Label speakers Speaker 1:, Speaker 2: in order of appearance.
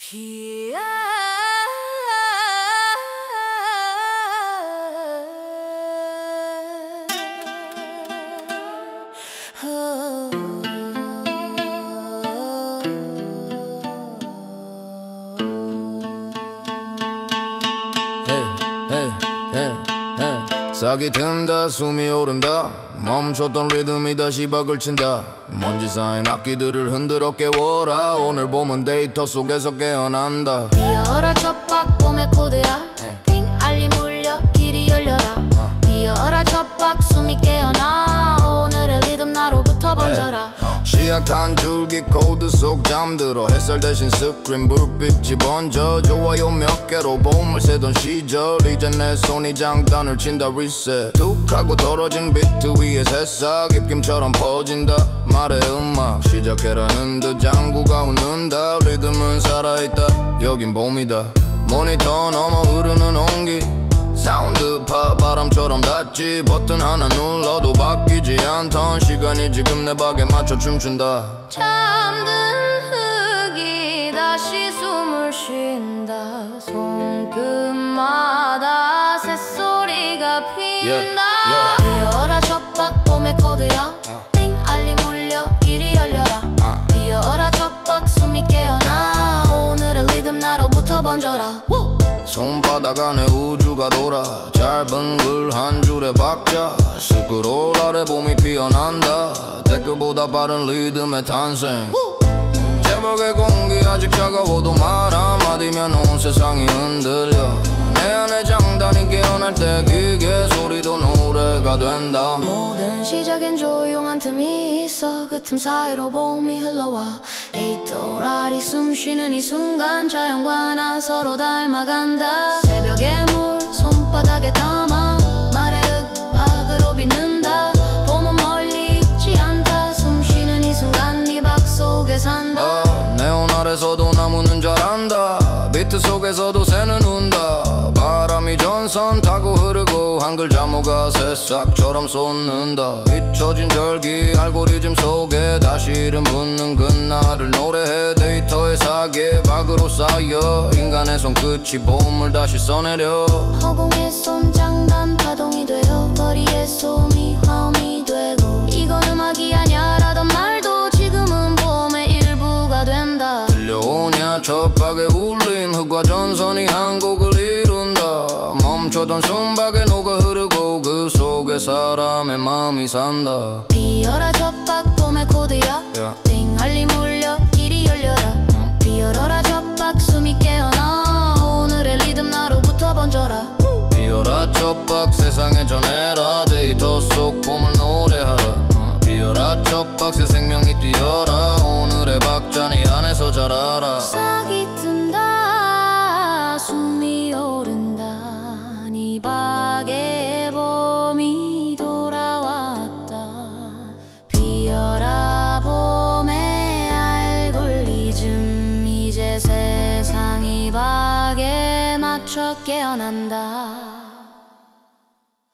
Speaker 1: Yeah. Oh.
Speaker 2: 싹이 튼다 숨이 오른다 멈췄던 리듬이 다시 박을 친다 먼지 쌓인 악기들을 흔들어 깨워라 오늘 봄은 데이터 속에서 깨어난다
Speaker 1: 뛰어라 첫박 봄의 코드야 빙 알림 울려 길이 열려라 뛰어라 첫박 숨이 깨어나 오늘의 리듬 나로부터 번져라
Speaker 2: 시약 한 줄기 코드 속 잠들어 햇살 대신 스크린 불빛이 번져 좋아요 몇 개로 봄을 세던 시절 이제 내 손이 장단을 친다 리셋 툭 하고 떨어진 비트 위에 새싹 입김처럼 퍼진다 말의 음악 시작해라는 듯 장구가 웃는다 리듬은 살아있다 여긴 봄이다 모니터 넘어 흐르는 온기 사운드 파 바람처럼 닿지 버튼 하나 눌러도 바뀌지 않던 시간이 지금 내 박에 맞춰 춤춘다
Speaker 1: 잠든 흙이 다시 숨을 쉰다 손끝마다 새소리가 핀다 뛰어라 첫박 봄의 코드야 띵 알림 울려 길이 열려라 뛰어라 첫박 숨이 깨어나 오늘의 리듬 나로부터 번져라
Speaker 2: 손바닥 안에 우주가 돌아 짧은 글 한 줄에 박자 스크롤 아래 봄이 피어난다 댓글보다 빠른 리듬의 탄생 제목의 공기 아직 차가워도 말 한마디면 온 세상이 흔들려 내 안에 장단이 깨어날 때 기계 소리도 노래가 된다
Speaker 1: 모든 시작엔 조용한 틈이 있어 그 틈 사이로 봄이 흘러와 이 또라리 숨쉬는 이 순간 자연과 나 서로 닮아간다 새벽의 물 손바닥에 담아 말의 흙박으로 빚는다 봄은 멀리 있지 않다 숨쉬는 이 순간 네 박 속에 산다
Speaker 2: 네온 아래서도 나무는 자란다 비트 속에서도 새는 운다 바람이 전선 타고 흐르고 한글 자모가 새싹처럼 솟는다 잊혀진 절기 알고리즘 속에 다시 이름 붙는 그날을 노래해 데이터에 사계 박으로 쌓여 인간의 손끝이 봄을 다시 써내려
Speaker 1: 허공의 손장단 파동이 되어 거리의 솜이 화음이 되고 이건 음악이 아냐라던 말도 지금은 봄의 일부가 된다
Speaker 2: 들려오냐 첫박에 울림 흙과 전선이 한 곡을 이룬다 멈춰던 숨박에 녹아 흐르고 그 속에 사람의 마음이 산다
Speaker 1: 뛰어라 첫박 봄의 코드야 띵 알림 울려 길이 열려라 뛰어라 첫박 숨이 깨어나 오늘의 리듬 나로부터 번져라
Speaker 2: 뛰어라 첫박 세상에 전해라 데이터 속 봄을 노래하라 뛰어라 첫박 새 생명이 뛰어라 오늘의 박자 네 안에서 자라라
Speaker 1: 싹이 튼다 숨이 오른다 네 박에 봄이 돌아왔다 피어라 봄의 알고리즘 이제 세상이 박에 맞춰 깨어난다